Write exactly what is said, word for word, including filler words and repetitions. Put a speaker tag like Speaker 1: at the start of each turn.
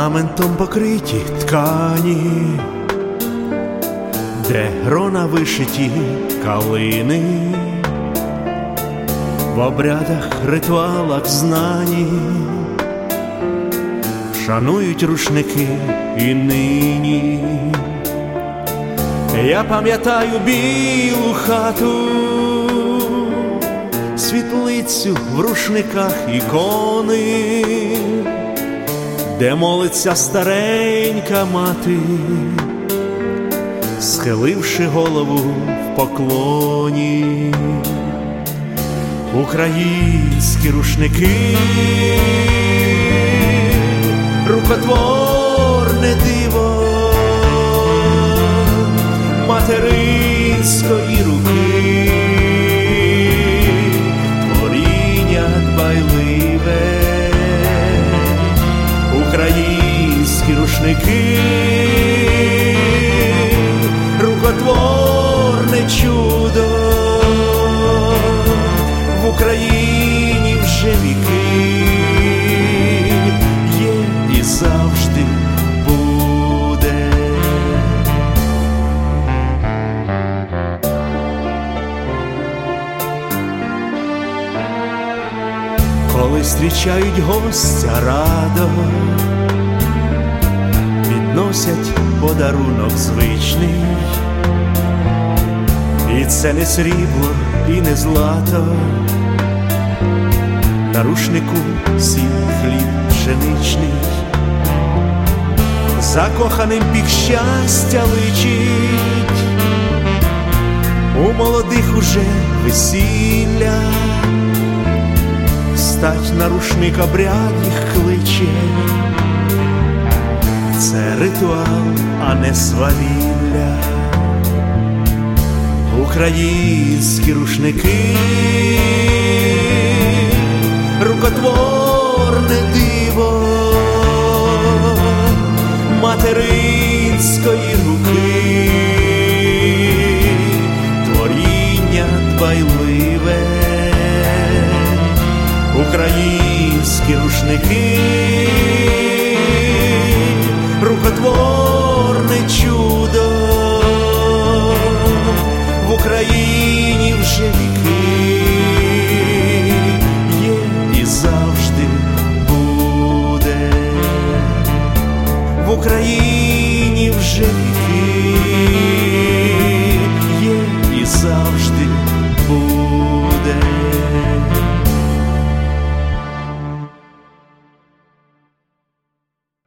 Speaker 1: орнаментом покриті ткані, де грона вишиті калини, в обрядах, ритуалах знані, шанують рушники і нині. Я пам'ятаю білу хату, світлицю в рушниках ікони, де молиться старенька мати, схиливши голову в поклоні. Українські рушники, рукотворне диво материнської руки, творіння дбайливе. Українські рушники, рукотворне чудо, в Україні вже віки є і завжди буде. Коли зустрічають гостя радо, підносять подарунок звичний, і це не срібло, і не злато, на рушнику сіль, хліб пшеничний. Закоханим пік щастя личить, у молодих уже весілля, стать на рушник обряд їх кличе. Це ритуал, а не свавілля. Українські рушники, рукотворне диво материнської руки, творіння дбайливе. Українські рушники, рукотворне чудо, в Україні вже віки є і завжди буде. В Україні